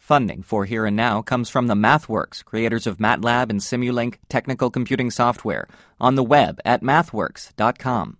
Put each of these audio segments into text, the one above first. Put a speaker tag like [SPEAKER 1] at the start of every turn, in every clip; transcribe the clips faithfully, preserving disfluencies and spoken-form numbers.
[SPEAKER 1] Funding for Here and Now comes from the MathWorks, creators of MATLAB and Simulink technical computing software, on the web at mathworks dot com.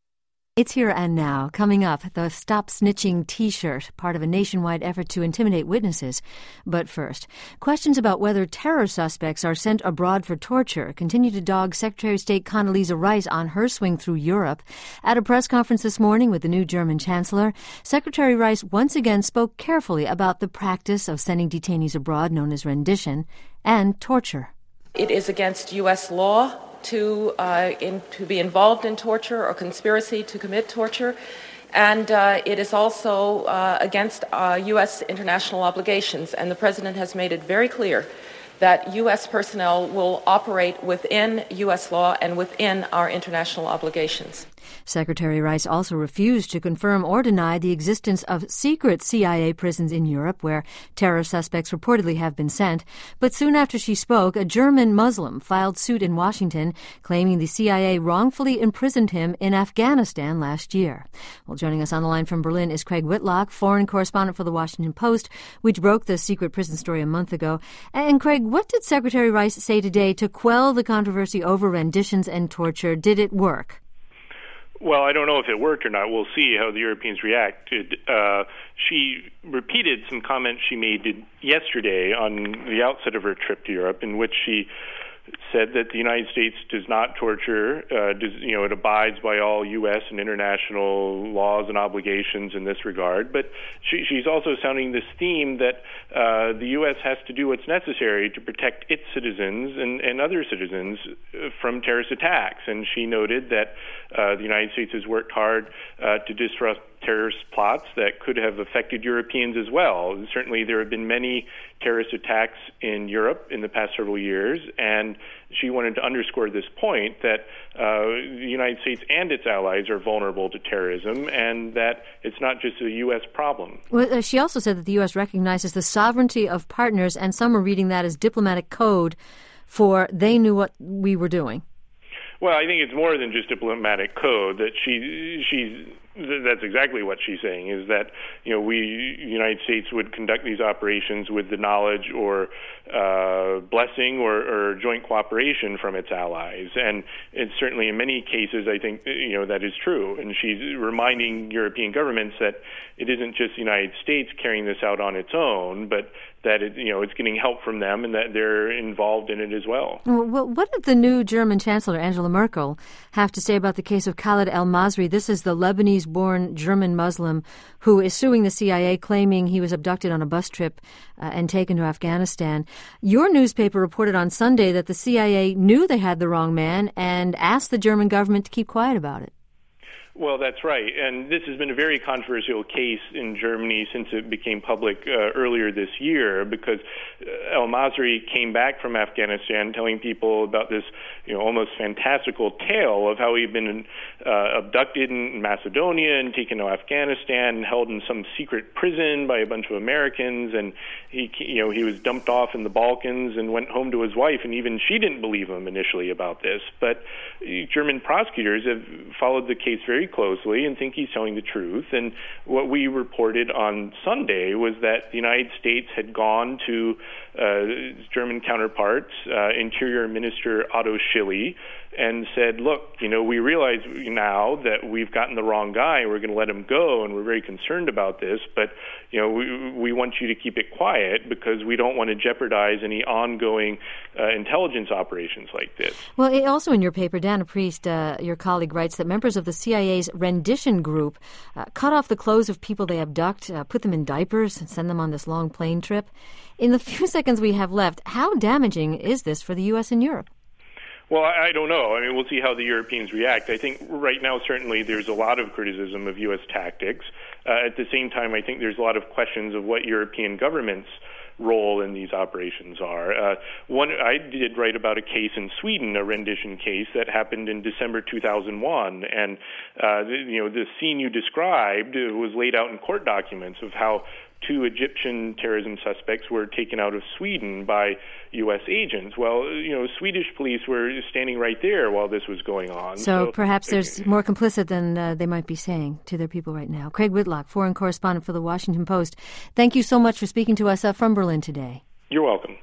[SPEAKER 2] It's Here and Now. Coming up, the Stop Snitching T-shirt, part of a nationwide effort to intimidate witnesses. But first, questions about whether terror suspects are sent abroad for torture continue to dog Secretary of State Condoleezza Rice on her swing through Europe. At a press conference this morning with the new German Chancellor, Secretary Rice once again spoke carefully about the practice of sending detainees abroad, known as rendition, and torture.
[SPEAKER 3] It is against U S law to uh, in, to be involved in torture or conspiracy to commit torture, and uh, it is also uh, against uh, U S international obligations, and the President has made it very clear that U S personnel will operate within U S law and within our international obligations.
[SPEAKER 2] Secretary Rice also refused to confirm or deny the existence of secret C I A prisons in Europe where terror suspects reportedly have been sent. But soon after she spoke, a German Muslim filed suit in Washington claiming the C I A wrongfully imprisoned him in Afghanistan last year. Well, joining us on the line from Berlin is Craig Whitlock, foreign correspondent for the Washington Post, which broke the secret prison story a month ago. And Craig, what did Secretary Rice say today to quell the controversy over renditions and torture? Did it work?
[SPEAKER 4] Well, I don't know if it worked or not. We'll see how the Europeans reacted. Uh, she repeated some comments she made yesterday on the outset of her trip to Europe, in which she said that the United States does not torture, uh, does, you know, it abides by all U S and international laws and obligations in this regard. But she, she's also sounding this theme that uh, the U S has to do what's necessary to protect its citizens and, and other citizens from terrorist attacks. And she noted that uh, the United States has worked hard uh, to disrupt terrorist plots that could have affected Europeans as well. And certainly there have been many terrorist attacks in Europe in the past several years, and she wanted to underscore this point that uh, the United States and its allies are vulnerable to terrorism, and that it's not just a U S problem.
[SPEAKER 2] Well, uh, she also said that the U S recognizes the sovereignty of partners, and some are reading that as diplomatic code for they knew what we were doing.
[SPEAKER 4] Well, I think it's more than just diplomatic code. That she, she's, that's exactly what she's saying, is that, you know, we, the United States would conduct these operations with the knowledge or uh, blessing or, or joint cooperation from its allies. And it's certainly in many cases, I think, you know, that is true. And she's reminding European governments that it isn't just the United States carrying this out on its own, but that it, you know, it's getting help from them and that they're involved in it as well.
[SPEAKER 2] Well, what did the new German Chancellor, Angela Merkel, have to say about the case of Khalid al-Masri? This is the Lebanese-born German Muslim who is suing the C I A, claiming he was abducted on a bus trip uh, and taken to Afghanistan. Your newspaper reported on Sunday that the C I A knew they had the wrong man and asked the German government to keep quiet about it.
[SPEAKER 4] Well, that's right. And this has been a very controversial case in Germany since it became public uh, earlier this year, because uh, al-Masri came back from Afghanistan telling people about this, you know, almost fantastical tale of how he'd been uh, abducted in Macedonia and taken to Afghanistan and held in some secret prison by a bunch of Americans. And he, you know, he was dumped off in the Balkans and went home to his wife, and even she didn't believe him initially about this. But German prosecutors have followed the case very closely and think he's telling the truth. And what we reported on Sunday was that the United States had gone to uh, German counterparts, uh, Interior Minister Otto Schily, and said, look, you know, we realize now that we've gotten the wrong guy and we're going to let him go, and we're very concerned about this, but, you know, we, we want you to keep it quiet because we don't want to jeopardize any ongoing uh, intelligence operations like this.
[SPEAKER 2] Well, it, also in your paper, Dana Priest, uh, your colleague, writes that members of the C I A's rendition group uh, cut off the clothes of people they abduct, uh, put them in diapers, and send them on this long plane trip. In the few seconds we have left, how damaging is this for the U S and Europe?
[SPEAKER 4] Well, I don't know. I mean, we'll see how the Europeans react. I think right now, certainly, there's a lot of criticism of U S tactics. Uh, at the same time, I think there's a lot of questions of what European governments' role in these operations are. Uh, one, I did write about a case in Sweden, a rendition case that happened in December two thousand one, and uh, the, you know, the scene you described was laid out in court documents of how two Egyptian terrorism suspects were taken out of Sweden by U S agents. Well, you know, Swedish police were standing right there while this was going on.
[SPEAKER 2] So, so perhaps there's more complicit than uh, they might be saying to their people right now. Craig Whitlock, foreign correspondent for The Washington Post, thank you so much for speaking to us uh, from Berlin today.
[SPEAKER 4] You're welcome.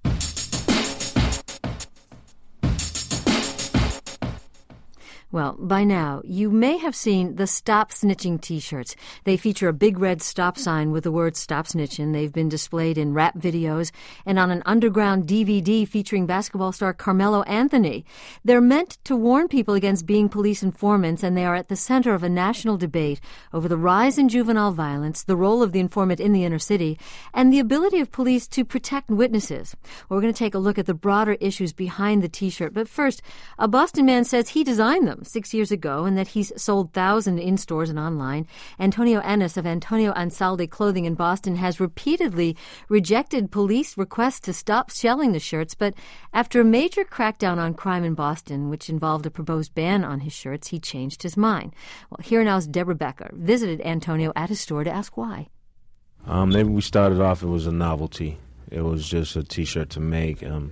[SPEAKER 2] Well, by now, you may have seen the Stop Snitching T-shirts. They feature a big red stop sign with the word Stop Snitching. They've been displayed in rap videos and on an underground D V D featuring basketball star Carmelo Anthony. They're meant to warn people against being police informants, and they are at the center of a national debate over the rise in juvenile violence, the role of the informant in the inner city, and the ability of police to protect witnesses. Well, we're going to take a look at the broader issues behind the T-shirt. But first, a Boston man says he designed them six years ago and that he's sold thousands in stores and online. Antonio Ennis of Antonio Ansaldi Clothing in Boston has repeatedly rejected police requests to stop selling the shirts, but after a major crackdown on crime in Boston, which involved a proposed ban on his shirts, he changed his mind. Well, here now's Deborah Becker visited Antonio at his store to ask why.
[SPEAKER 5] Um, maybe we started off, it was a novelty. It was just a T-shirt to make. Um,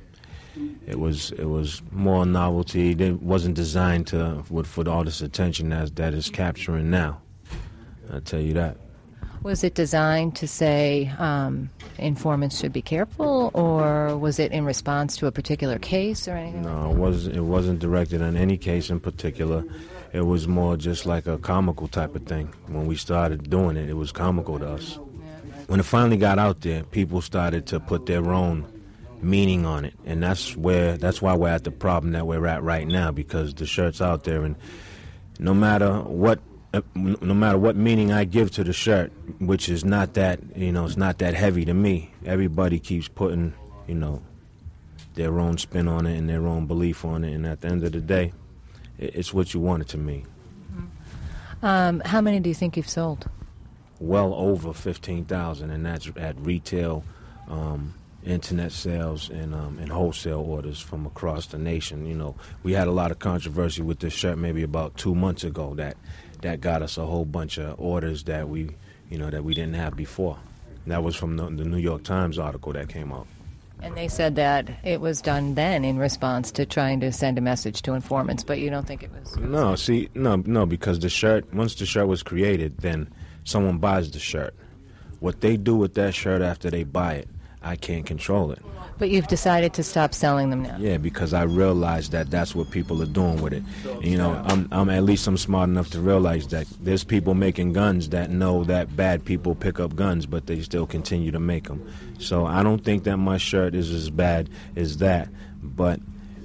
[SPEAKER 5] It was it was more novelty. It wasn't designed to with for all this attention as that is capturing now. I'll tell you that.
[SPEAKER 6] Was it designed to say um, informants should be careful, or was it in response to a particular case or anything?
[SPEAKER 5] No, it wasn't. It wasn't directed on any case in particular. It was more just like a comical type of thing. When we started doing it, it was comical to us. When it finally got out there, people started to put their own meaning on it, and that's where that's why we're at the problem that we're at right now, because the shirt's out there, and no matter what uh, no matter what meaning I give to the shirt, which is not that, you know, it's not that heavy to me, everybody keeps putting, you know, their own spin on it and their own belief on it, and at the end of the day, it's what you want it to mean.
[SPEAKER 6] Mm-hmm. Um, how many do you think you've sold?
[SPEAKER 5] Well over fifteen thousand, and that's at retail, um internet sales, and um, and wholesale orders from across the nation. You know, we had a lot of controversy with this shirt maybe about two months ago that that got us a whole bunch of orders that we, you know, that we didn't have before. And that was from the, the New York Times article that came out.
[SPEAKER 6] And they said that it was done then in response to trying to send a message to informants, but you don't think it was?
[SPEAKER 5] No, see, no, no, because the shirt, once the shirt was created, then someone buys the shirt. What they do with that shirt after they buy it, I can't control it.
[SPEAKER 6] But you've decided to stop selling them now.
[SPEAKER 5] Yeah, because I realize that that's what people are doing with it. And, you know, I'm, I'm at least I'm smart enough to realize that there's people making guns that know that bad people pick up guns, but they still continue to make them. So I don't think that my shirt is as bad as that, but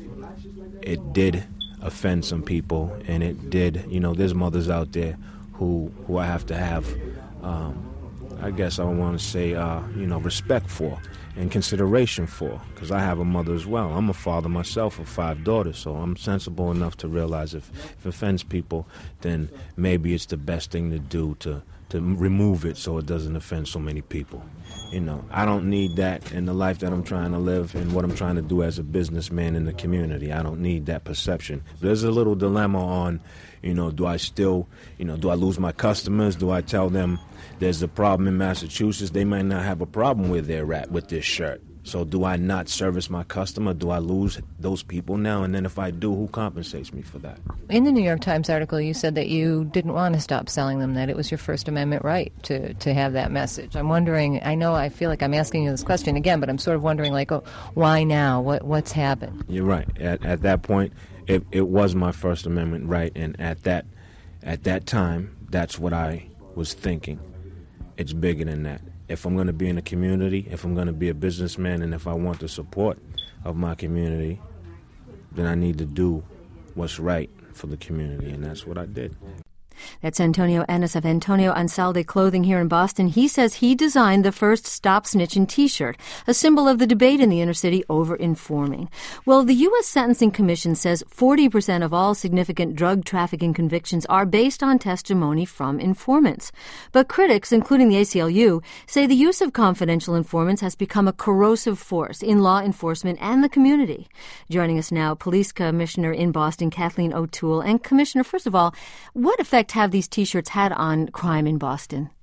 [SPEAKER 5] it did offend some people, and it did, you know, there's mothers out there who, who I have to have, um, I guess I want to say, uh, you know, respect for and consideration for, because I have a mother as well. I'm a father myself of five daughters, so I'm sensible enough to realize if, if it offends people, then maybe it's the best thing to do to, to remove it so it doesn't offend so many people. You know, I don't need that in the life that I'm trying to live and what I'm trying to do as a businessman in the community. I don't need that perception. There's a little dilemma on, you know, do I still, you know, do I lose my customers? Do I tell them there's a problem in Massachusetts? They might not have a problem where they're at with this shirt. So do I not service my customer? Do I lose those people now? And then if I do, who compensates me for that?
[SPEAKER 6] In the New York Times article, you said that you didn't want to stop selling them, that it was your First Amendment right to, to have that message. I'm wondering, I know I feel like I'm asking you this question again, but I'm sort of wondering, like, oh, why now? What What's happened?
[SPEAKER 5] You're right. At, at that point, it, it was my First Amendment right, and at that at that time, that's what I was thinking. It's bigger than that. If I'm going to be in a community, if I'm going to be a businessman, and if I want the support of my community, then I need to do what's right for the community, and that's what I did.
[SPEAKER 2] That's Antonio Ennis of Antonio Ansaldi Clothing here in Boston. He says he designed the first Stop Snitching T-shirt, a symbol of the debate in the inner city over informing. Well, the U S Sentencing Commission says forty percent of all significant drug trafficking convictions are based on testimony from informants. But critics, including the A C L U, say the use of confidential informants has become a corrosive force in law enforcement and the community. Joining us now, Police Commissioner in Boston, Kathleen O'Toole. And Commissioner, first of all, what effect have these T-shirts had on crime in Boston?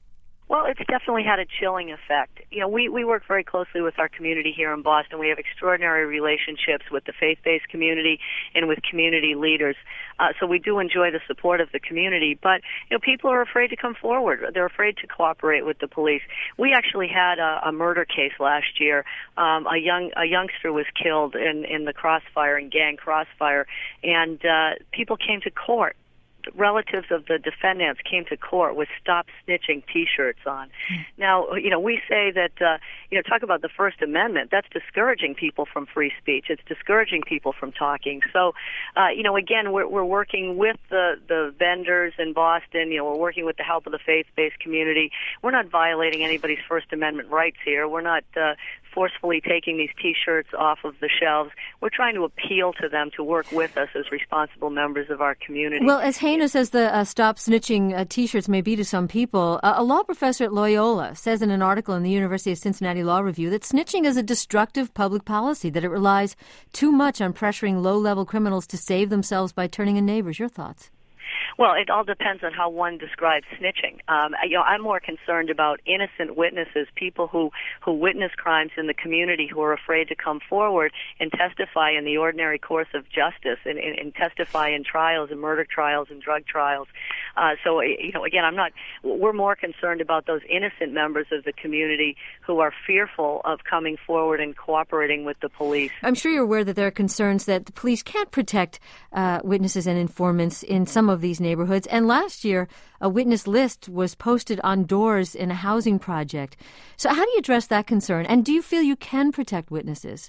[SPEAKER 7] Well, it's definitely had a chilling effect. You know, we, we work very closely with our community here in Boston. We have extraordinary relationships with the faith-based community and with community leaders. Uh, so we do enjoy the support of the community. But, you know, people are afraid to come forward. They're afraid to cooperate with the police. We actually had a, a murder case last year. Um, a young a youngster was killed in, in the crossfire, in gang crossfire, and uh, people came to court. Relatives of the defendants came to court with "Stop Snitching" T-shirts on. Mm. Now, you know, we say that, uh, you know, talk about the First Amendment. That's discouraging people from free speech. It's discouraging people from talking. So, uh, you know, again, we're, we're working with the, the vendors in Boston. You know, we're working with the help of the faith-based community. We're not violating anybody's First Amendment rights here. We're not uh, forcefully taking these T-shirts off of the shelves. We're trying to appeal to them to work with us as responsible members of our community.
[SPEAKER 2] Well, as heinous as the uh, Stop Snitching uh, T-shirts may be to some people, uh, a law professor at Loyola says in an article in the University of Cincinnati Law Review that snitching is a destructive public policy, that it relies too much on pressuring low-level criminals to save themselves by turning in neighbors. Your thoughts?
[SPEAKER 7] Well, it all depends on how one describes snitching. Um, you know, I'm more concerned about innocent witnesses, people who, who witness crimes in the community who are afraid to come forward and testify in the ordinary course of justice and, and, and testify in trials and murder trials and drug trials. Uh, so, you know, again, I'm not, we're more concerned about those innocent members of the community who are fearful of coming forward and cooperating with the police.
[SPEAKER 2] I'm sure you're aware that there are concerns that the police can't protect uh, witnesses and informants in some of these neighborhoods. And last year, a witness list was posted on doors in a housing project. So how do you address that concern? And do you feel you can protect witnesses?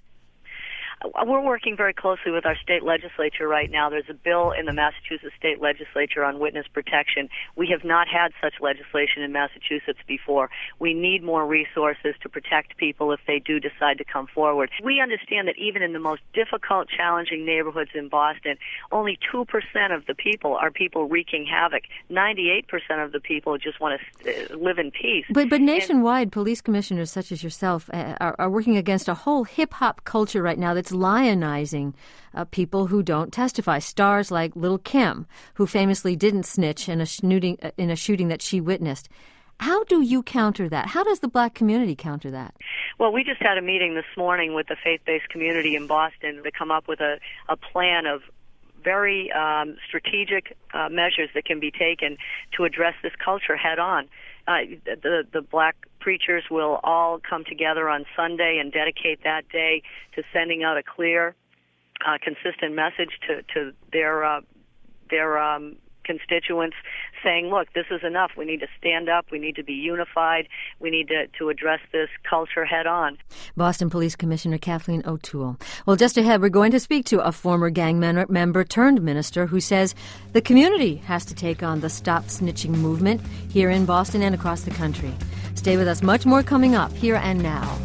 [SPEAKER 7] We're working very closely with our state legislature right now. There's a bill in the Massachusetts state legislature on witness protection. We have not had such legislation in Massachusetts before. We need more resources to protect people if they do decide to come forward. We understand that even in the most difficult, challenging neighborhoods in Boston, only two percent of the people are people wreaking havoc. ninety-eight percent of the people just want to live in peace.
[SPEAKER 2] But, but nationwide, and police commissioners such as yourself uh, are, are working against a whole hip-hop culture right now that's lionizing uh, people who don't testify. Stars like Lil' Kim, who famously didn't snitch in a shooting in a shooting that she witnessed. How do you counter that? How does the black community counter that?
[SPEAKER 7] Well, we just had a meeting this morning with the faith-based community in Boston to come up with a, a plan of very um, strategic uh, measures that can be taken to address this culture head on. Uh, the, the black preachers will all come together on Sunday and dedicate that day to sending out a clear, uh, consistent message to, to their uh, their um, constituents saying, look, this is enough. We need to stand up. We need to be unified. We need to, to address this culture head on.
[SPEAKER 2] Boston Police Commissioner Kathleen O'Toole. Well, just ahead, we're going to speak to a former gang member turned minister who says the community has to take on the Stop Snitching movement here in Boston and across the country. Stay with us. Much more coming up here and now.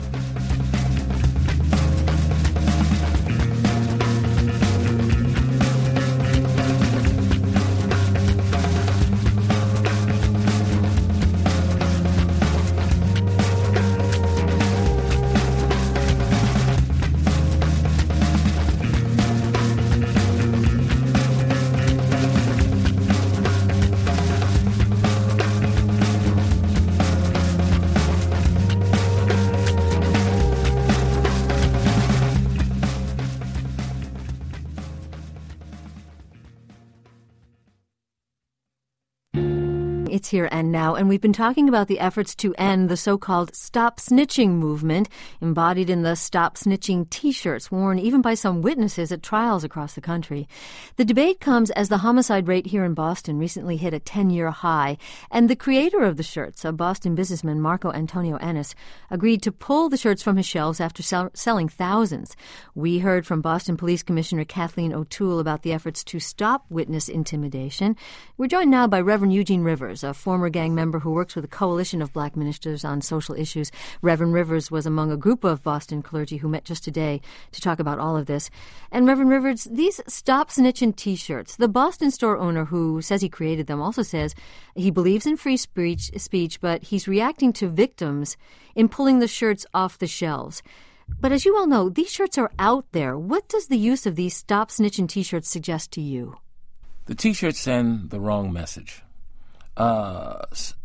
[SPEAKER 2] It's here and now, and we've been talking about the efforts to end the so-called Stop Snitching movement, embodied in the Stop Snitching T-shirts worn even by some witnesses at trials across the country. The debate comes as the homicide rate here in Boston recently hit a ten-year high, and the creator of the shirts, a Boston businessman, Marco Antonio Ennis, agreed to pull the shirts from his shelves after sell- selling thousands. We heard from Boston Police Commissioner Kathleen O'Toole about the efforts to stop witness intimidation. We're joined now by Reverend Eugene Rivers, a former gang member who works with a coalition of black ministers on social issues. Reverend Rivers was among a group of Boston clergy who met just today to talk about all of this. And Reverend Rivers, these Stop Snitching T-shirts, the Boston store owner who says he created them also says he believes in free speech, speech, but he's reacting to victims in pulling the shirts off the shelves. But as you all know, these shirts are out there. What does the use of these Stop Snitching T-shirts suggest to you?
[SPEAKER 8] The T-shirts send the wrong message. Uh,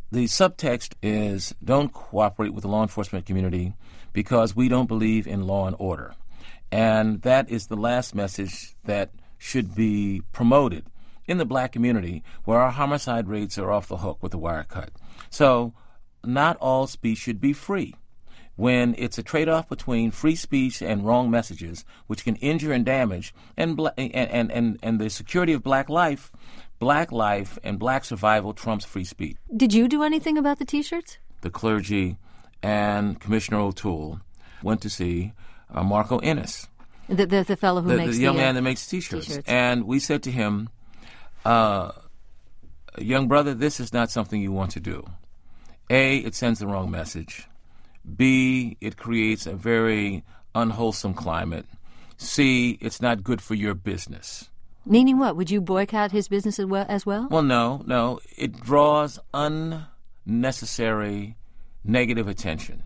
[SPEAKER 8] the subtext is don't cooperate with the law enforcement community because we don't believe in law and order. And that is the last message that should be promoted in the black community, where our homicide rates are off the hook with the wire cut. So not all speech should be free. When it's a trade-off between free speech and wrong messages, which can injure and damage, and, bla- and, and, and, and the security of black life, black life and black survival trumps free speech.
[SPEAKER 2] Did you do anything about the T-shirts?
[SPEAKER 8] The clergy and Commissioner O'Toole went to see uh, Marco Ennis.
[SPEAKER 2] The, the, the fellow who
[SPEAKER 8] the,
[SPEAKER 2] makes
[SPEAKER 8] the young
[SPEAKER 2] the,
[SPEAKER 8] man
[SPEAKER 2] uh,
[SPEAKER 8] that makes T-shirts.
[SPEAKER 2] T-shirts.
[SPEAKER 8] And we said to him, uh, young brother, this is not something you want to do. A, it sends the wrong message. B, it creates a very unwholesome climate. C, it's not good for your business.
[SPEAKER 2] Meaning what? Would you boycott his business as well? As well?
[SPEAKER 8] Well, no, no. It draws unnecessary negative attention.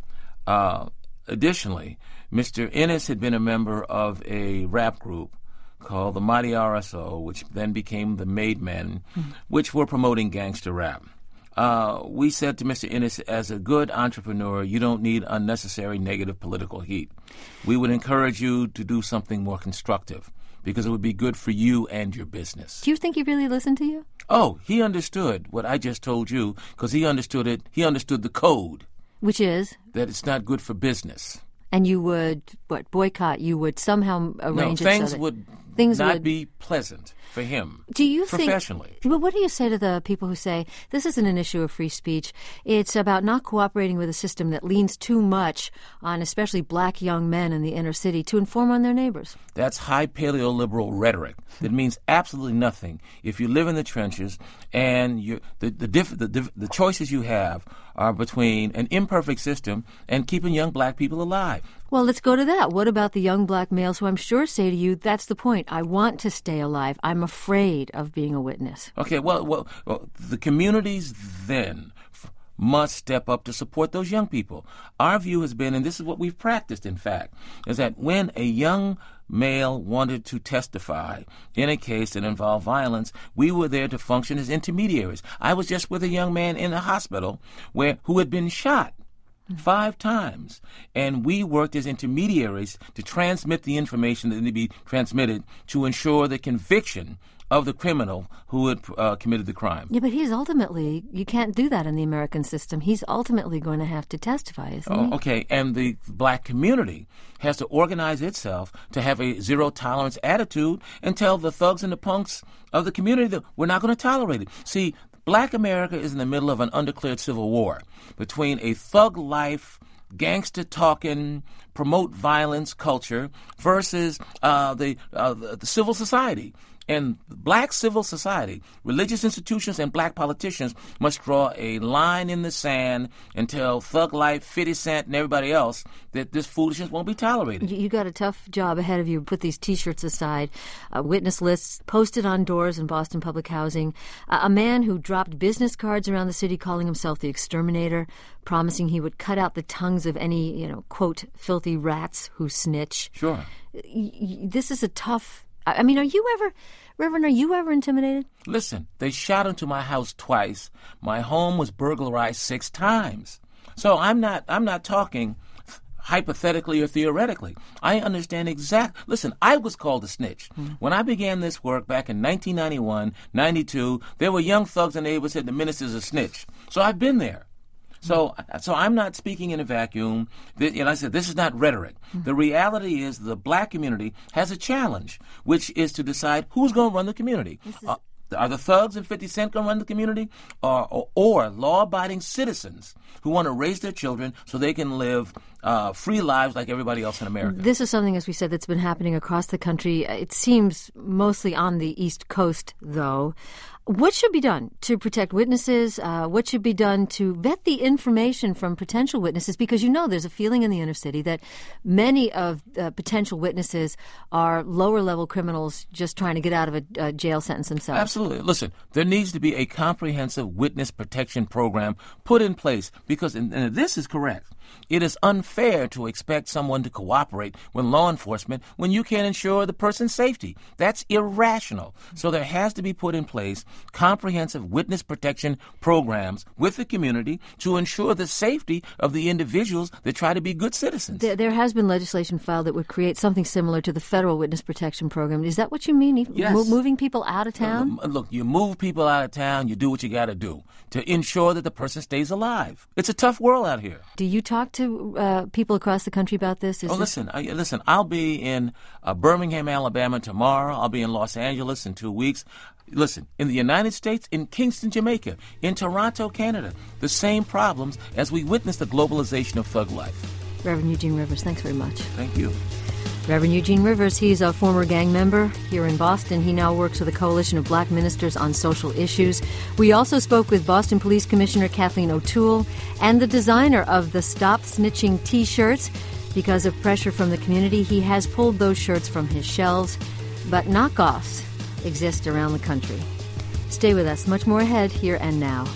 [SPEAKER 8] Uh, additionally, Mister Ennis had been a member of a rap group called the Mighty R S O, which then became the Made Men, mm-hmm. which were promoting gangster rap. Uh, we said to Mister Ennis, as a good entrepreneur, you don't need unnecessary negative political heat. We would encourage you to do something more constructive because it would be good for you and your business.
[SPEAKER 2] Do you think he really listened to you?
[SPEAKER 8] Oh, he understood what I just told you because he understood it. He understood the code.
[SPEAKER 2] Which is?
[SPEAKER 8] That it's not good for business.
[SPEAKER 2] And you would, what, boycott? You would somehow arrange
[SPEAKER 8] no,
[SPEAKER 2] it
[SPEAKER 8] things
[SPEAKER 2] so that
[SPEAKER 8] would
[SPEAKER 2] things
[SPEAKER 8] not
[SPEAKER 2] would
[SPEAKER 8] be pleasant for him.
[SPEAKER 2] Do you
[SPEAKER 8] professionally?
[SPEAKER 2] Think, well, what do you say to the people who say this isn't an issue of free speech? It's about not cooperating with a system that leans too much on especially black young men in the inner city to inform on their neighbors.
[SPEAKER 8] That's high paleoliberal rhetoric that means absolutely nothing if you live in the trenches and you, the the, diff, the diff, the choices you have are between an imperfect system and keeping young black people alive.
[SPEAKER 2] Well, let's go to that. What about the young black males who I'm sure say to you, that's the point. I want to stay alive. I'm afraid of being a witness.
[SPEAKER 8] Okay, well, well, well the communities then f- must step up to support those young people. Our view has been, and this is what we've practiced, in fact, is that when a young male wanted to testify in a case that involved violence, we were there to function as intermediaries. I was just with a young man in the hospital where who had been shot five times, and we worked as intermediaries to transmit the information that needed to be transmitted to ensure the conviction of the criminal who had uh, committed the crime.
[SPEAKER 2] Yeah, but he's ultimately, you can't do that in the American system. He's ultimately going to have to testify, isn't
[SPEAKER 8] oh,
[SPEAKER 2] he?
[SPEAKER 8] Okay, and the black community has to organize itself to have a zero-tolerance attitude and tell the thugs and the punks of the community that we're not going to tolerate it. See, black America is in the middle of an undeclared civil war between a thug life, gangster-talking, promote violence culture versus uh, the, uh, the the civil society. And black civil society, religious institutions, and black politicians must draw a line in the sand and tell Thug Life, fifty Cent, and everybody else that this foolishness won't be tolerated.
[SPEAKER 2] You got a tough job ahead of you. Put these T-shirts aside. Uh, witness lists posted on doors in Boston public housing. Uh, a man who dropped business cards around the city calling himself the exterminator, promising he would cut out the tongues of any, you know, quote, filthy rats who snitch.
[SPEAKER 8] Sure.
[SPEAKER 2] Y- y- this is a tough... I mean, are you ever, Reverend, are you ever intimidated?
[SPEAKER 8] Listen, they shot into my house twice. My home was burglarized six times. So I'm not I'm not talking hypothetically or theoretically. I understand exact. Listen, I was called a snitch. Mm-hmm. When I began this work back in nineteen ninety-one, ninety-two, there were young thugs in the neighborhood said the minister's a snitch. So I've been there. So, so I'm not speaking in a vacuum. The, you know, I said this is not rhetoric. Mm-hmm. The reality is the black community has a challenge, which is to decide who's going to run the community. Is- uh, are the thugs and fifty Cent going to run the community, or, or, or law-abiding citizens who want to raise their children so they can live uh, free lives like everybody else in America?
[SPEAKER 2] This is something, as we said, that's been happening across the country. It seems mostly on the East Coast, though. What should be done to protect witnesses? Uh, what should be done to vet the information from potential witnesses? Because, you know, there's a feeling in the inner city that many of uh, potential witnesses are lower-level criminals just trying to get out of a, a jail sentence themselves.
[SPEAKER 8] Absolutely. Listen, there needs to be a comprehensive witness protection program put in place because, and, and this is correct, it is unfair unfair to expect someone to cooperate with law enforcement when you can't ensure the person's safety. That's irrational. So there has to be put in place comprehensive witness protection programs with the community to ensure the safety of the individuals that try to be good citizens.
[SPEAKER 2] There, there has been legislation filed that would create something similar to the federal witness protection program. Is that what you mean?
[SPEAKER 8] Yes.
[SPEAKER 2] Mo- moving people out of town?
[SPEAKER 8] Uh, look, you move people out of town, you do what you got to do to ensure that the person stays alive. It's a tough world out here.
[SPEAKER 2] Do you talk to uh, people across the country about this? Is
[SPEAKER 8] oh,
[SPEAKER 2] this...
[SPEAKER 8] listen, I, listen, I'll be in uh, Birmingham, Alabama tomorrow. I'll be in Los Angeles in two weeks. Listen, in the United States, in Kingston, Jamaica, in Toronto, Canada, the same problems as we witness the globalization of thug life.
[SPEAKER 2] Reverend Eugene Rivers, thanks very much.
[SPEAKER 8] Thank you.
[SPEAKER 2] Reverend Eugene Rivers, he's a former gang member here in Boston. He now works with a coalition of black ministers on social issues. We also spoke with Boston Police Commissioner Kathleen O'Toole and the designer of the Stop Snitching T-shirts. Because of pressure from the community, he has pulled those shirts from his shelves, but knockoffs exist around the country. Stay with us. Much more ahead, here and now.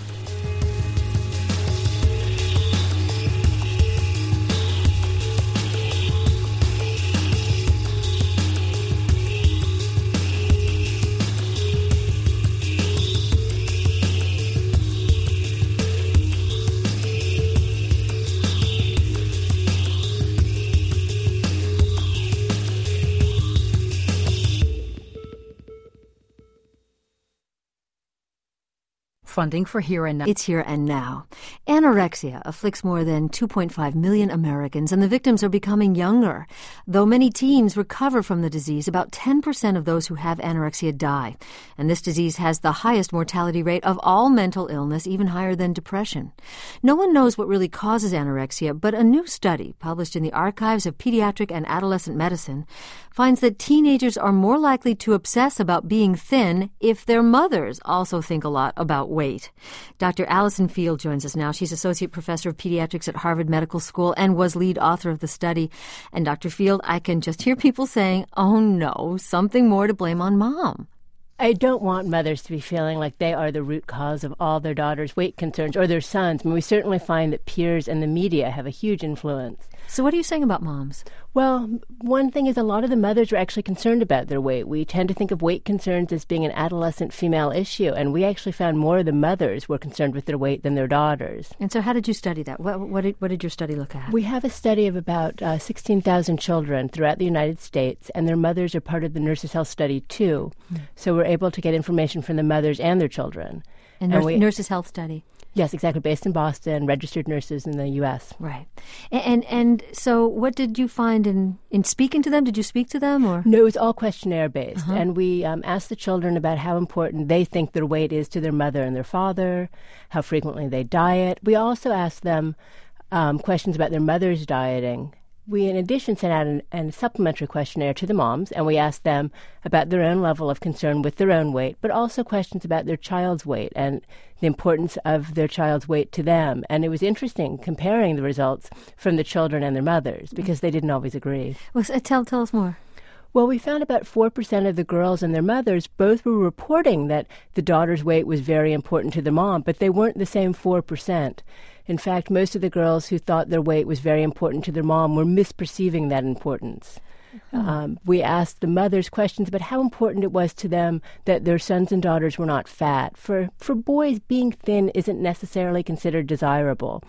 [SPEAKER 2] Funding for Here and Now. It's Here and Now. Anorexia afflicts more than two point five million Americans, and the victims are becoming younger. Though many teens recover from the disease, about ten percent of those who have anorexia die. And this disease has the highest mortality rate of all mental illness, even higher than depression. No one knows what really causes anorexia, but a new study published in the Archives of Pediatric and Adolescent Medicine finds that teenagers are more likely to obsess about being thin if their mothers also think a lot about weight. Doctor Allison Field joins us now. She's Associate Professor of Pediatrics at Harvard Medical School and was lead author of the study. And Doctor Field, I can just hear people saying, oh no, something more to blame on mom.
[SPEAKER 9] I don't want mothers to be feeling like they are the root cause of all their daughters' weight concerns or their sons. I mean, we certainly find that peers and the media have a huge influence.
[SPEAKER 2] So what are you saying about moms?
[SPEAKER 9] Well, one thing is a lot of the mothers are actually concerned about their weight. We tend to think of weight concerns as being an adolescent female issue, and we actually found more of the mothers were concerned with their weight than their daughters.
[SPEAKER 2] And so how did you study that? What, what, did, what did your study look at?
[SPEAKER 9] We have a study of about uh, sixteen thousand children throughout the United States, and their mothers are part of the Nurses' Health Study, too. Mm. So we're able to get information from the mothers and their children.
[SPEAKER 2] And, and nurse, we, Nurses' Health Study?
[SPEAKER 9] Yes, exactly. Based in Boston, registered nurses in the U S.
[SPEAKER 2] Right. And, and and so what did you find in, in speaking to them? Did you speak to them? Or
[SPEAKER 9] No, it was all questionnaire-based.
[SPEAKER 2] Uh-huh.
[SPEAKER 9] And we um, asked the children about how important they think their weight is to their mother and their father, how frequently they diet. We also asked them um, questions about their mother's dieting. We, in addition, sent out an, a supplementary questionnaire to the moms, and we asked them about their own level of concern with their own weight, but also questions about their child's weight and the importance of their child's weight to them. And it was interesting comparing the results from the children and their mothers, because they didn't always agree.
[SPEAKER 2] Well, so tell, tell us more.
[SPEAKER 9] Well, we found about four percent of the girls and their mothers both were reporting that the daughter's weight was very important to the mom, but they weren't the same four percent. In fact, most of the girls who thought their weight was very important to their mom were misperceiving that importance. Mm-hmm. Um, we asked the mothers questions about how important it was to them that their sons and daughters were not fat. For, for boys, being thin isn't necessarily considered desirable.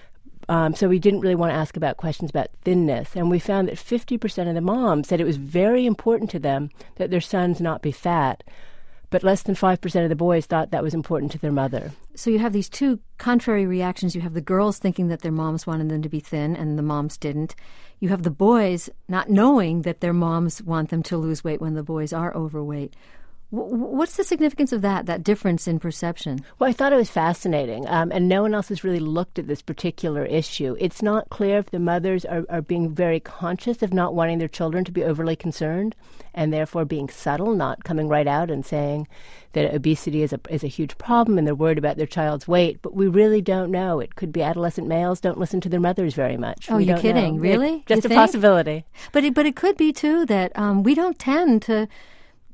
[SPEAKER 9] Um, so we didn't really want to ask about questions about thinness. And we found that fifty percent of the moms said it was very important to them that their sons not be fat. But less than five percent of the boys thought that was important to their mother.
[SPEAKER 2] So you have these two contrary reactions. You have the girls thinking that their moms wanted them to be thin and the moms didn't. You have the boys not knowing that their moms want them to lose weight when the boys are overweight. What's the significance of that, that difference in perception?
[SPEAKER 9] Well, I thought it was fascinating, um, and no one else has really looked at this particular issue. It's not clear if the mothers are, are being very conscious of not wanting their children to be overly concerned, and therefore being subtle, not coming right out and saying that obesity is a, is a huge problem and they're worried about their child's weight. But we really don't know. It could be adolescent males don't listen to their mothers very much.
[SPEAKER 2] Oh,
[SPEAKER 9] we
[SPEAKER 2] you're
[SPEAKER 9] don't
[SPEAKER 2] kidding?
[SPEAKER 9] know.
[SPEAKER 2] Really?
[SPEAKER 9] It, just
[SPEAKER 2] you
[SPEAKER 9] a
[SPEAKER 2] think?
[SPEAKER 9] possibility.
[SPEAKER 2] But it, but it could be, too, that um, we don't tend to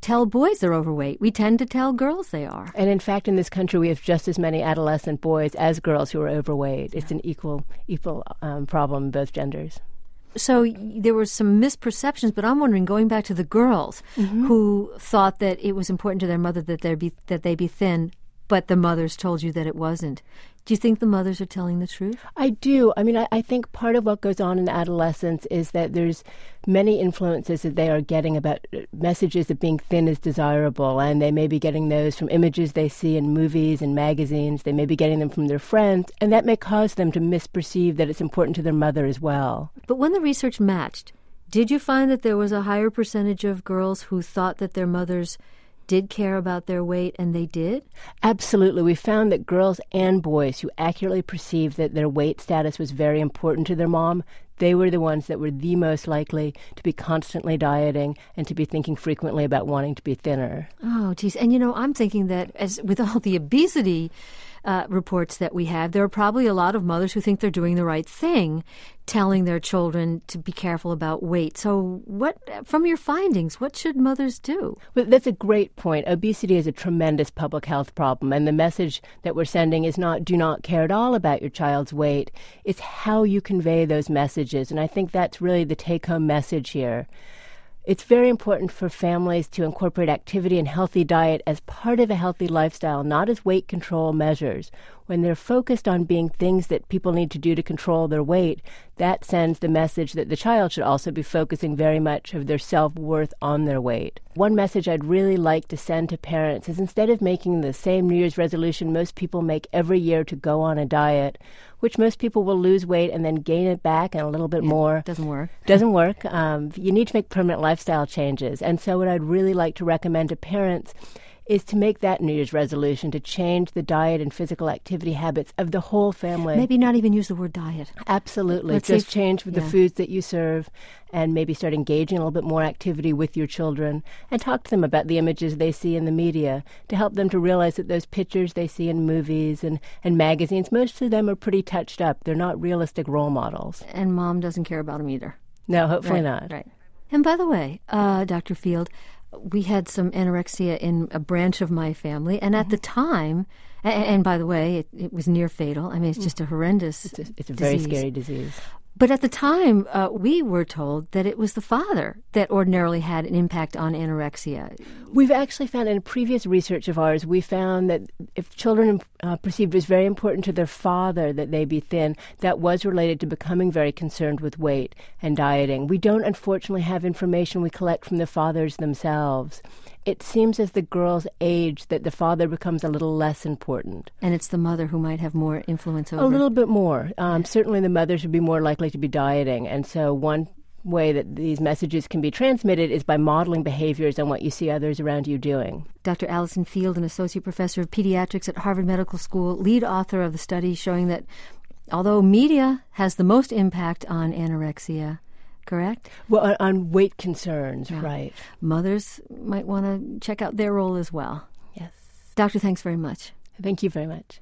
[SPEAKER 2] tell boys they're overweight. We tend to tell girls they are.
[SPEAKER 9] And in fact, in this country, we have just as many adolescent boys as girls who are overweight. It's an equal, equal um, problem in both genders.
[SPEAKER 2] So there were some misperceptions, but I'm wondering, going back to the girls mm-hmm. who thought that it was important to their mother that they be that they be thin, but the mothers told you that it wasn't. Do you think the mothers are telling the truth?
[SPEAKER 9] I do. I mean, I, I think part of what goes on in adolescence is that there's many influences that they are getting about messages that being thin is desirable, and they may be getting those from images they see in movies and magazines. They may be getting them from their friends, and that may cause them to misperceive that it's important to their mother as well.
[SPEAKER 2] But when the research matched, did you find that there was a higher percentage of girls who thought that their mothers did care about their weight, and they did?
[SPEAKER 9] Absolutely. We found that girls and boys who accurately perceived that their weight status was very important to their mom, they were the ones that were the most likely to be constantly dieting and to be thinking frequently about wanting to be thinner.
[SPEAKER 2] Oh, geez. And, you know, I'm thinking that as with all the obesity uh, reports that we have, there are probably a lot of mothers who think they're doing the right thing, telling their children to be careful about weight. So what, from your findings, what should mothers do?
[SPEAKER 9] Well, that's a great point. Obesity is a tremendous public health problem, and the message that we're sending is not do not care at all about your child's weight. It's how you convey those messages, and I think that's really the take-home message here. It's very important for families to incorporate activity and healthy diet as part of a healthy lifestyle, not as weight control measures. When they're focused on being things that people need to do to control their weight, that sends the message that the child should also be focusing very much of their self-worth on their weight. One message I'd really like to send to parents is instead of making the same New Year's resolution most people make every year to go on a diet, which most people will lose weight and then gain it back and a little bit
[SPEAKER 2] yeah,
[SPEAKER 9] more.
[SPEAKER 2] Doesn't work.
[SPEAKER 9] Doesn't work. Um, you need to make permanent lifestyle changes. And so what I'd really like to recommend to parents is to make that New Year's resolution to change the diet and physical activity habits of the whole family.
[SPEAKER 2] Maybe not even use the word diet.
[SPEAKER 9] Absolutely.
[SPEAKER 2] Let's
[SPEAKER 9] Just
[SPEAKER 2] if,
[SPEAKER 9] change with
[SPEAKER 2] yeah.
[SPEAKER 9] the foods that you serve and maybe start engaging in a little bit more activity with your children and talk to them about the images they see in the media to help them to realize that those pictures they see in movies and, and magazines, most of them are pretty touched up. They're not realistic role models.
[SPEAKER 2] And mom doesn't care about them either.
[SPEAKER 9] No, hopefully
[SPEAKER 2] right,
[SPEAKER 9] not.
[SPEAKER 2] Right. And by the way, uh, Doctor Field, we had some anorexia in a branch of my family, and at mm-hmm. the time, and, and by the way, it, it was near fatal. I mean, it's just a horrendous
[SPEAKER 9] It's a, it's a
[SPEAKER 2] disease.
[SPEAKER 9] very scary disease.
[SPEAKER 2] But at the time, uh, we were told that it was the father that ordinarily had an impact on anorexia.
[SPEAKER 9] We've actually found in previous research of ours, we found that if children uh, perceived it was very important to their father that they be thin, that was related to becoming very concerned with weight and dieting. We don't, unfortunately, have information we collect from the fathers themselves. It seems as the girls age that the father becomes a little less important.
[SPEAKER 2] And it's the mother who might have more influence over.
[SPEAKER 9] A little bit more. Um, certainly the mothers would be more likely to be dieting. And so one way that these messages can be transmitted is by modeling behaviors on what you see others around you doing.
[SPEAKER 2] Doctor Allison Field, an associate professor of pediatrics at Harvard Medical School, lead author of the study showing that although media has the most impact on anorexia, correct?
[SPEAKER 9] Well, on, on weight concerns,
[SPEAKER 2] yeah.
[SPEAKER 9] right.
[SPEAKER 2] Mothers might want to check out their role as well.
[SPEAKER 9] Yes.
[SPEAKER 2] Doctor, thanks very much.
[SPEAKER 9] Thank you very much.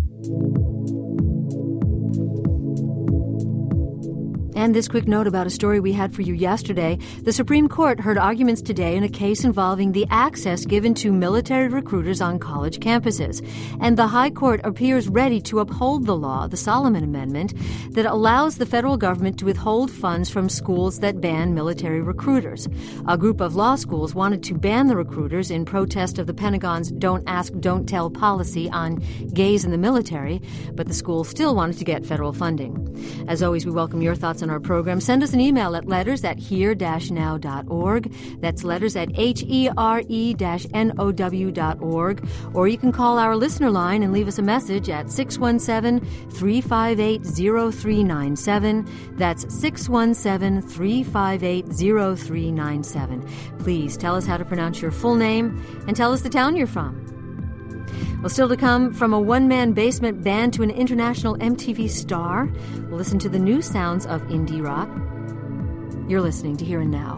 [SPEAKER 2] And this quick note about a story we had for you yesterday. The Supreme Court heard arguments today in a case involving the access given to military recruiters on college campuses. And the High Court appears ready to uphold the law, the Solomon Amendment, that allows the federal government to withhold funds from schools that ban military recruiters. A group of law schools wanted to ban the recruiters in protest of the Pentagon's Don't Ask, Don't Tell policy on gays in the military, but the school still wanted to get federal funding. As always, we welcome your thoughts on our program. Send us an email at letters at here dash now dot org. That's letters at H E R E dash N O W dot org. Or you can call our listener line and leave us a message at six one seven, three five eight, zero three nine seven. That's six one seven, three five eight, zero three nine seven. Please tell us how to pronounce your full name and tell us the town you're from. Well, still to come, from a one-man basement band to an international M T V star, we'll listen to the new sounds of indie rock. You're listening to Here and Now.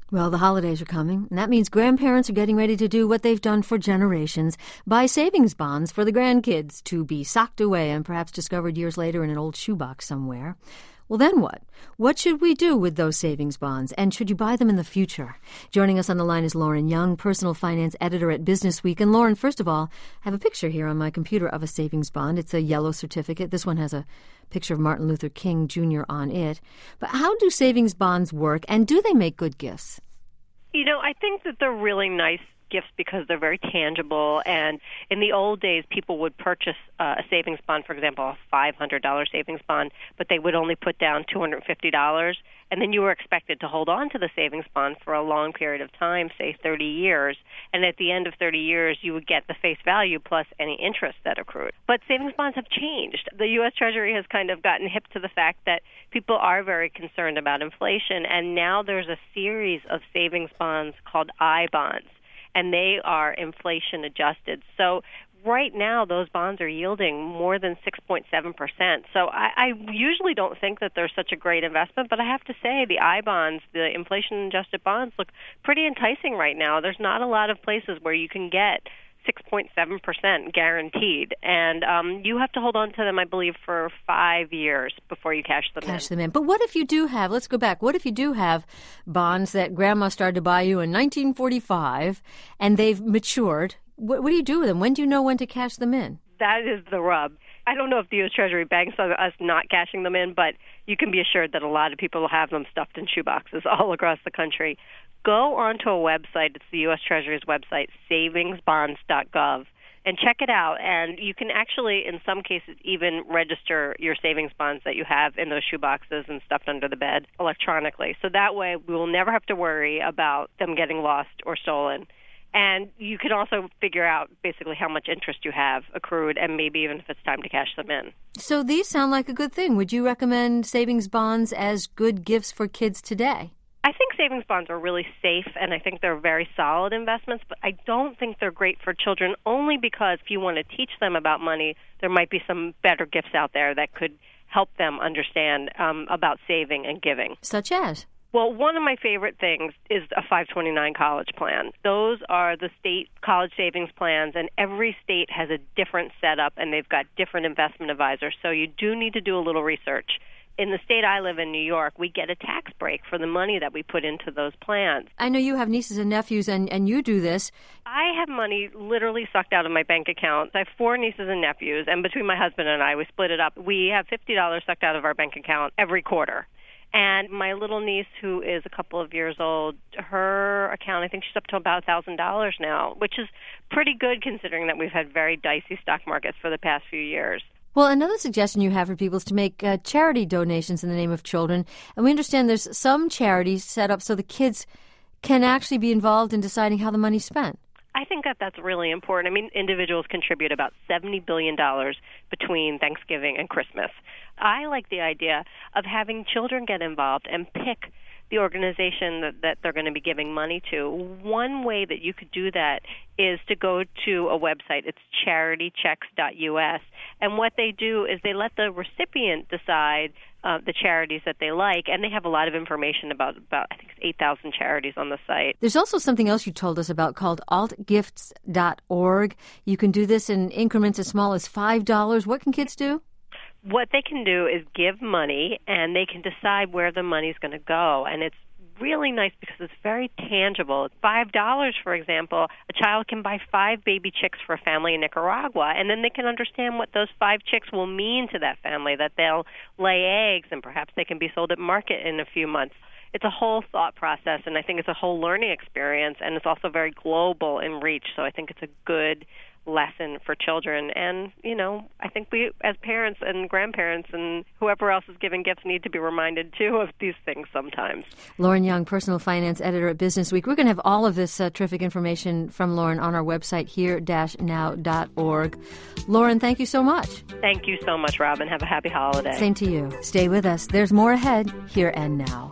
[SPEAKER 2] Well, the holidays are coming, and that means grandparents are getting ready to do what they've done for generations, buy savings bonds for the grandkids to be socked away and perhaps discovered years later in an old shoebox somewhere. Well, then what? What should we do with those savings bonds, and should you buy them in the future? Joining us on the line is Lauren Young, personal finance editor at Business Week. And Lauren, first of all, I have a picture here on my computer of a savings bond. It's a yellow certificate. This one has a picture of Martin Luther King Junior on it. But how do savings bonds work, and do they make good gifts?
[SPEAKER 10] You know, I think that they're really nice gifts because they're very tangible. And in the old days, people would purchase uh, a savings bond, for example, a five hundred dollars savings bond, but they would only put down two hundred fifty dollars. And then you were expected to hold on to the savings bond for a long period of time, say thirty years. And at the end of thirty years, you would get the face value plus any interest that accrued. But savings bonds have changed. The U S Treasury has kind of gotten hip to the fact that people are very concerned about inflation. And now there's a series of savings bonds called I bonds, and they are inflation adjusted. So right now, those bonds are yielding more than six point seven percent. So I, I usually don't think that they're such a great investment, but I have to say the I bonds, the inflation-adjusted bonds, look pretty enticing right now. There's not a lot of places where you can get six point seven percent guaranteed, and um, you have to hold on to them, I believe, for five years before you cash them
[SPEAKER 2] cash
[SPEAKER 10] in.
[SPEAKER 2] Cash them in. But what if you do have, let's go back, what if you do have bonds that Grandma started to buy you in nineteen forty-five, and they've matured? What, what do you do with them? When do you know when to cash them in?
[SPEAKER 10] That is the rub. I don't know if the U S Treasury banks on us not cashing them in, but you can be assured that a lot of people will have them stuffed in shoeboxes all across the country. Go onto a website. It's the U S Treasury's website, savings bonds dot gov, and check it out. And you can actually, in some cases, even register your savings bonds that you have in those shoeboxes and stuffed under the bed electronically. So that way we will never have to worry about them getting lost or stolen. And you can also figure out basically how much interest you have accrued and maybe even if it's time to cash them in.
[SPEAKER 2] So these sound like a good thing. Would you recommend savings bonds as good gifts for kids today?
[SPEAKER 10] I think savings bonds are really safe, and I think they're very solid investments, but I don't think they're great for children only because if you want to teach them about money, there might be some better gifts out there that could help them understand um, about saving and giving.
[SPEAKER 2] Such as?
[SPEAKER 10] Well, one of my favorite things is a five twenty-nine college plan. Those are the state college savings plans, and every state has a different setup, and they've got different investment advisors, so you do need to do a little research. In the state I live in, New York, we get a tax break for the money that we put into those plans.
[SPEAKER 2] I know you have nieces and nephews, and, and you do this.
[SPEAKER 10] I have money literally sucked out of my bank account. I have four nieces and nephews, and between my husband and I, we split it up. We have fifty dollars sucked out of our bank account every quarter. And my little niece, who is a couple of years old, her account, I think she's up to about one thousand dollars now, which is pretty good considering that we've had very dicey stock markets for the past few years.
[SPEAKER 2] Well, another suggestion you have for people is to make uh, charity donations in the name of children. And we understand there's some charities set up so the kids can actually be involved in deciding how the money's spent.
[SPEAKER 10] I think that that's really important. I mean, individuals contribute about seventy billion dollars between Thanksgiving and Christmas. I like the idea of having children get involved and pick the organization that, that they're going to be giving money to. One way that you could do that is to go to a website. It's charity checks dot U S. And what they do is they let the recipient decide uh, the charities that they like, and they have a lot of information about, about I think it's eight thousand charities on the site.
[SPEAKER 2] There's also something else you told us about called alt gifts dot org. You can do this in increments as small as five dollars. What can kids do?
[SPEAKER 10] What they can do is give money, and they can decide where the money's going to go. And it's really nice because it's very tangible. five dollars, for example, a child can buy five baby chicks for a family in Nicaragua, and then they can understand what those five chicks will mean to that family, that they'll lay eggs, and perhaps they can be sold at market in a few months. It's a whole thought process, and I think it's a whole learning experience, and it's also very global in reach, so I think it's a good lesson for children. And, you know, I think we as parents and grandparents and whoever else is giving gifts need to be reminded, too, of these things sometimes.
[SPEAKER 2] Lauren Young, personal finance editor at Business Week. We're going to have all of this uh, terrific information from Lauren on our website, here dash now dot org. Lauren, thank you so much.
[SPEAKER 10] Thank you so much, Robin. Have a happy holiday.
[SPEAKER 2] Same to you. Stay with us. There's more ahead, here and now.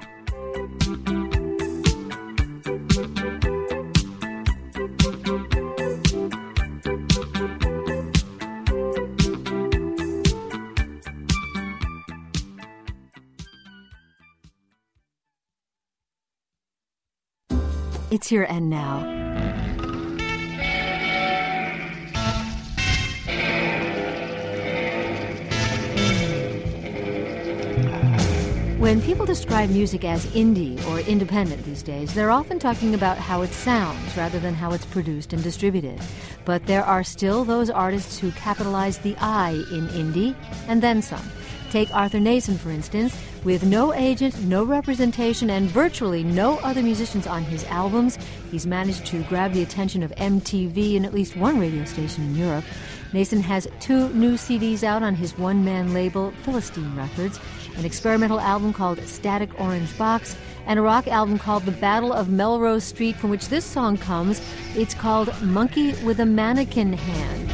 [SPEAKER 2] It's Here and Now. When people describe music as indie or independent these days, they're often talking about how it sounds rather than how it's produced and distributed. But there are still those artists who capitalize the I in indie, and then some. Take Arthur Nason, for instance. With no agent, no representation, and virtually no other musicians on his albums, he's managed to grab the attention of M T V and at least one radio station in Europe. Nason has two new C Ds out on his one-man label, Philistine Records, an experimental album called Static Orange Box, and a rock album called The Battle of Melrose Street, from which this song comes. It's called Monkey with a Mannequin Hand.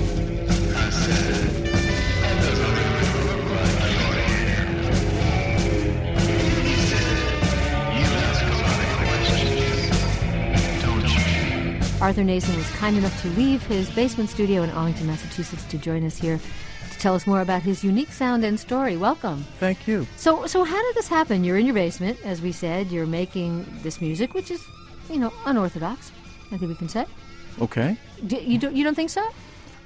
[SPEAKER 2] Arthur Nason was kind enough to leave his basement studio in Arlington, Massachusetts, to join us here to tell us more about his unique sound and story. Welcome.
[SPEAKER 11] Thank you.
[SPEAKER 2] So, so how did this happen? You're in your basement, as we said. You're making this music, which is, you know, unorthodox, I think we can say.
[SPEAKER 11] Okay.
[SPEAKER 2] Do, you don't, you don't think so?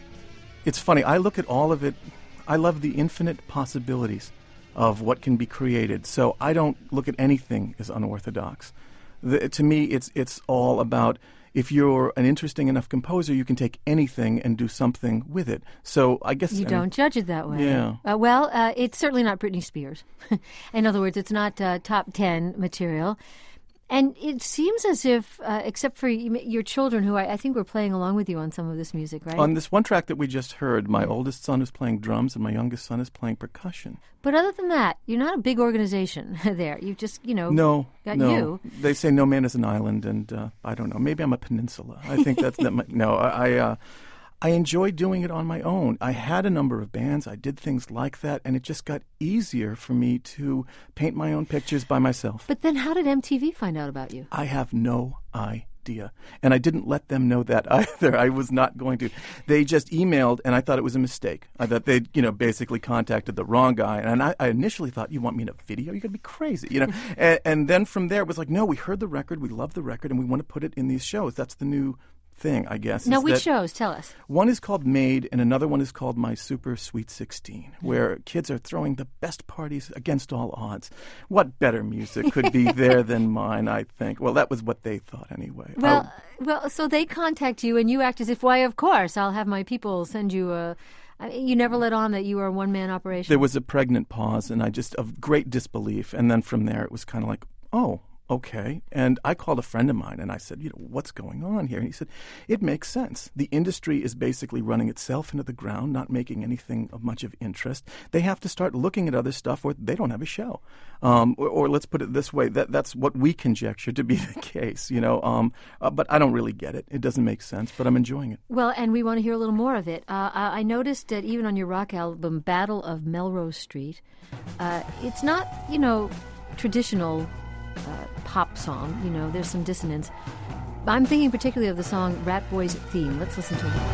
[SPEAKER 11] It's funny. I look at all of it. I love the infinite possibilities of what can be created. So I don't look at anything as unorthodox. The, to me, it's it's all about, if you're an interesting enough composer, you can take anything and do something with it. So I guess...
[SPEAKER 2] You
[SPEAKER 11] I
[SPEAKER 2] don't
[SPEAKER 11] mean,
[SPEAKER 2] judge it that way.
[SPEAKER 11] Yeah.
[SPEAKER 2] Uh, well, uh, it's certainly not Britney Spears. In other words, it's not uh, top ten material. And it seems as if, uh, except for your children, who I, I think were playing along with you on some of this music, right?
[SPEAKER 11] On this one track that we just heard, my oldest son is playing drums and my youngest son is playing percussion.
[SPEAKER 2] But other than that, you're not a big organization there. You've just, you know,
[SPEAKER 11] no,
[SPEAKER 2] got
[SPEAKER 11] no.
[SPEAKER 2] you.
[SPEAKER 11] They say no man is an island, and uh, I don't know. Maybe I'm a peninsula. I think that's... that might, no, I... I uh, I enjoy doing it on my own. I had a number of bands. I did things like that, and it just got easier for me to paint my own pictures by myself.
[SPEAKER 2] But then how did M T V find out about you?
[SPEAKER 11] I have no idea. And I didn't let them know that either. I was not going to. They just emailed, and I thought it was a mistake. I thought they'd, you know, basically contacted the wrong guy. And I, I initially thought, you want me in a video? You're going to be crazy, you know. and, and then from there, it was like, no, we heard the record, we love the record, and we want to put it in these shows. That's the new thing, I guess.
[SPEAKER 2] Now, which
[SPEAKER 11] that
[SPEAKER 2] shows? Tell us.
[SPEAKER 11] One is called Made, and another one is called My Super Sweet sixteen, where kids are throwing the best parties against all odds. What better music could be there than mine, I think? Well, that was what they thought anyway.
[SPEAKER 2] Well, oh. well, so they contact you, and you act as if, why, of course, I'll have my people send you a... I mean, you never let on that you were a one-man operation.
[SPEAKER 11] There was a pregnant pause, and I just, of great disbelief, and then from there it was kind of like, oh, okay. And I called a friend of mine and I said, you know, what's going on here? And he said, it makes sense. The industry is basically running itself into the ground, not making anything of much of interest. They have to start looking at other stuff or they don't have a show. Um, or, or let's put it this way, that that's what we conjecture to be the case, you know. Um, uh, but I don't really get it. It doesn't make sense, but I'm enjoying it.
[SPEAKER 2] Well, and we want to hear a little more of it. Uh, I noticed that even on your rock album, Battle of Melrose Street, uh, it's not, you know, traditional Uh, pop song. You know, there's some dissonance. I'm thinking particularly of the song Rat Boy's Theme. Let's listen to it.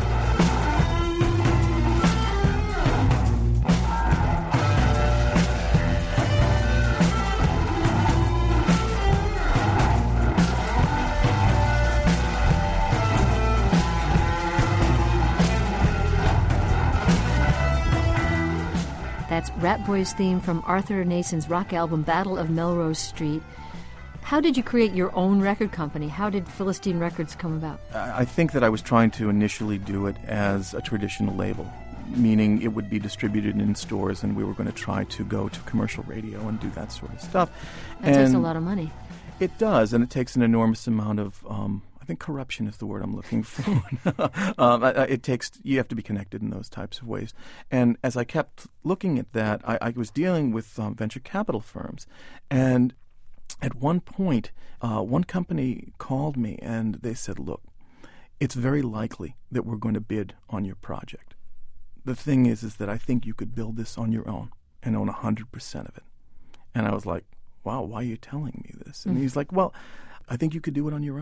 [SPEAKER 2] That's Rat Boy's Theme from Arthur Nason's rock album Battle of Melrose Street. How did you create your own record company? How did Philistine Records come about?
[SPEAKER 11] I think that I was trying to initially do it as a traditional label, meaning it would be distributed in stores and we were going to try to go to commercial radio and do that sort of stuff.
[SPEAKER 2] That
[SPEAKER 11] and
[SPEAKER 2] takes a lot of money.
[SPEAKER 11] It does, and it takes an enormous amount of, um, I think corruption is the word I'm looking for. um, it takes, you have to be connected in those types of ways. And as I kept looking at that, I, I was dealing with um, venture capital firms, and at one point, uh, one company called me and they said, look, it's very likely that we're going to bid on your project. The thing is, is that I think you could build this on your own and own one hundred percent of it. And I was like, wow, why are you telling me this? And mm. he's like, well, I think you could do it on your own.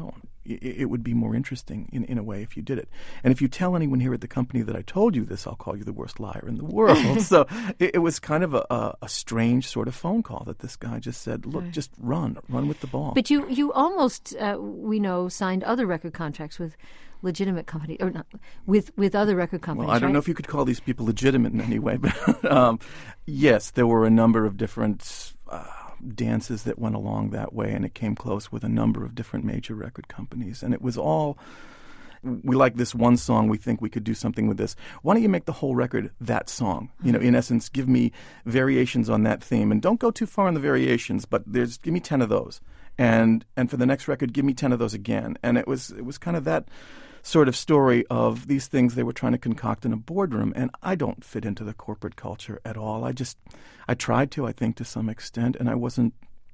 [SPEAKER 11] it, it would be more interesting in, in a way if you did it. And if you tell anyone here at the company that I told you this, I'll call you the worst liar in the world. So it, it was kind of a, a, a strange sort of phone call that this guy just said, look, just run, run with the ball.
[SPEAKER 2] But you, you almost, uh, we know, signed other record contracts with legitimate companies, or not, with, with other record companies,
[SPEAKER 11] Well, I don't
[SPEAKER 2] right?
[SPEAKER 11] know if you could call these people legitimate in any way, but um, yes, there were a number of different uh, dances that went along that way, and it came close with a number of different major record companies. And it was all, we like this one song, we think we could do something with this. Why don't you make the whole record that song? You know, in essence, give me variations on that theme. And don't go too far on the variations, but there's give me ten of those. And and for the next record, give me ten of those again. And it was it was kind of that sort of story of these things they were trying to concoct in a boardroom, and I don't fit into the corporate culture at all. I just, I tried to, I think, to some extent, and I wasn't,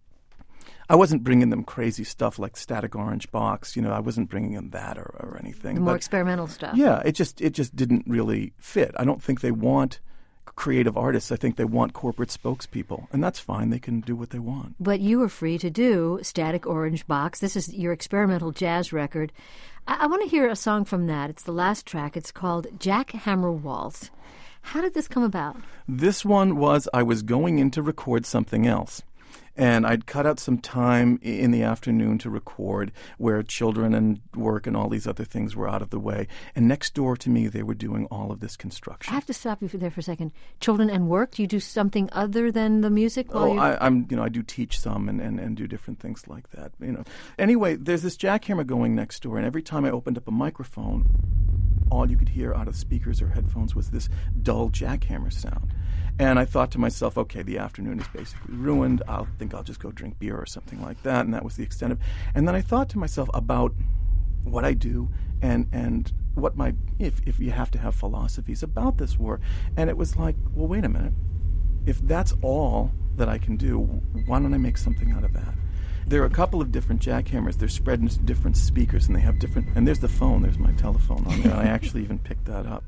[SPEAKER 11] I wasn't bringing them crazy stuff like Static Orange Box, you know, I wasn't bringing them that or, or anything.
[SPEAKER 2] The more
[SPEAKER 11] but,
[SPEAKER 2] experimental stuff.
[SPEAKER 11] Yeah, it just, it just didn't really fit. I don't think they want creative artists. I think they want corporate spokespeople, and that's fine. They can do what they want.
[SPEAKER 2] But you were free to do Static Orange Box. This is your experimental jazz record. I, I want to hear a song from that. It's the last track. It's called Jackhammer Waltz. How did this come about?
[SPEAKER 11] This one was, I was going in to record something else. And I'd cut out some time in the afternoon to record where children and work and all these other things were out of the way. And next door to me, they were doing all of this construction.
[SPEAKER 2] I have to stop you for there for a second. Children and work? Do you do something other than the music? While
[SPEAKER 11] Oh,
[SPEAKER 2] you...
[SPEAKER 11] I, I'm, you know, I do teach some and, and, and do different things like that. You know. Anyway, there's this jackhammer going next door, and every time I opened up a microphone, all you could hear out of speakers or headphones was this dull jackhammer sound. And I thought to myself, okay, the afternoon is basically ruined. I'll think I'll just go drink beer or something like that. And that was the extent of. And then I thought to myself about what I do and and what my if if you have to have philosophies about this war. And it was like, well, wait a minute. If that's all that I can do, why don't I make something out of that? There are a couple of different jackhammers. They're spread into different speakers, and they have different. And there's the phone. There's my telephone on there. I actually even picked that up.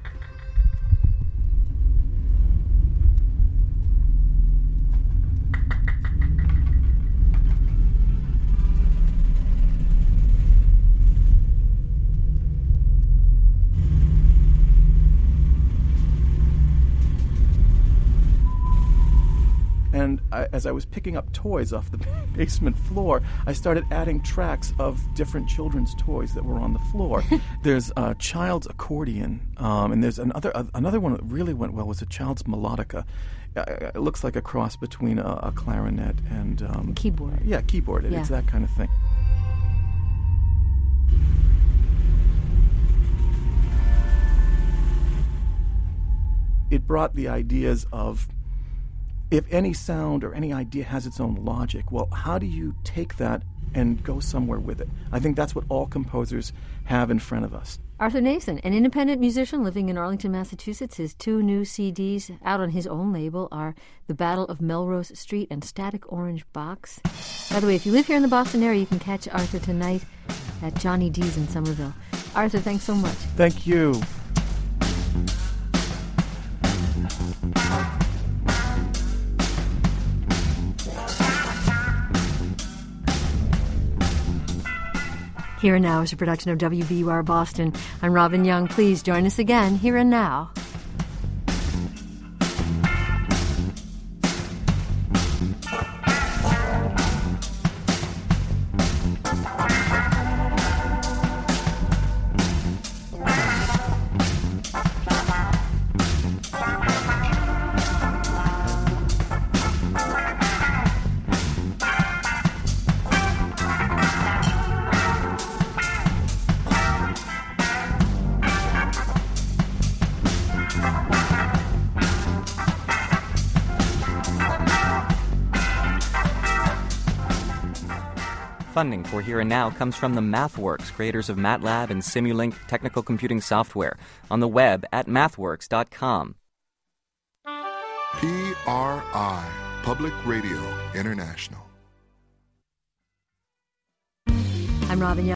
[SPEAKER 11] And I, as I was picking up toys off the basement floor, I started adding tracks of different children's toys that were on the floor. There's a child's accordion, um, and there's another uh, another one that really went well was a child's melodica. Uh, it looks like a cross between a, a clarinet and um,
[SPEAKER 2] keyboard.
[SPEAKER 11] Yeah, keyboard.
[SPEAKER 2] Yeah.
[SPEAKER 11] It's that kind of thing. It brought the ideas of, if any sound or any idea has its own logic, well, how do you take that and go somewhere with it? I think that's what all composers have in front of us.
[SPEAKER 2] Arthur Nason, an independent musician living in Arlington, Massachusetts. His two new C Ds out on his own label are The Battle of Melrose Street and Static Orange Box. By the way, if you live here in the Boston area, you can catch Arthur tonight at Johnny D's in Somerville. Arthur, thanks so much.
[SPEAKER 11] Thank you.
[SPEAKER 2] Here and Now is a production of W B U R Boston. I'm Robin Young. Please join us again, Here and Now.
[SPEAKER 1] Funding for Here and Now comes from the MathWorks, creators of MATLAB and Simulink technical computing software, on the web at mathworks dot com.
[SPEAKER 12] P R I, Public Radio International.
[SPEAKER 2] I'm Robin Young.